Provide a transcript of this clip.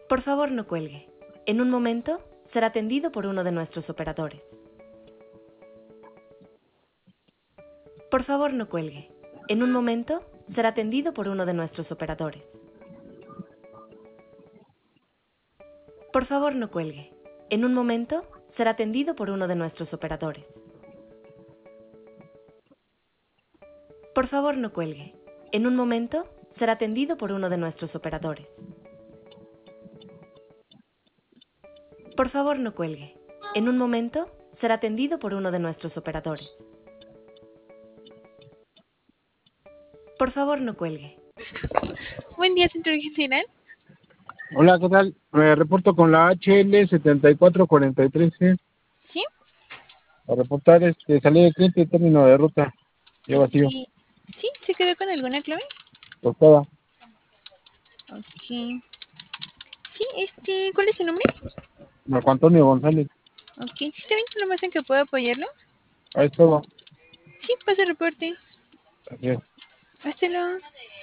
Por favor, no cuelgue. En un momento será atendido por uno de nuestros operadores. Por favor, no cuelgue. En un momento será atendido por uno de nuestros operadores. Por favor, no cuelgue. En un momento será atendido por uno de nuestros operadores. Por favor, no cuelgue. En un momento será atendido por uno de nuestros operadores. Por favor, no cuelgue. En un momento será atendido por uno de nuestros operadores. Por favor, no cuelgue. Buen día, Centro General. Hola, ¿qué tal? Me reporto con la HL 7443C. ¿Sí? A reportar salida de cliente y término de ruta. Ya vacío. ¿Sí? ¿Se quedó con alguna clave? Tostada. Ok. Sí, ¿cuál es su nombre? Marco Antonio González. Ok, ¿sí está bien? ¿Solo más en que puedo apoyarlo? Ahí es todo. Sí, pasa el reporte. Así es. Hasta luego.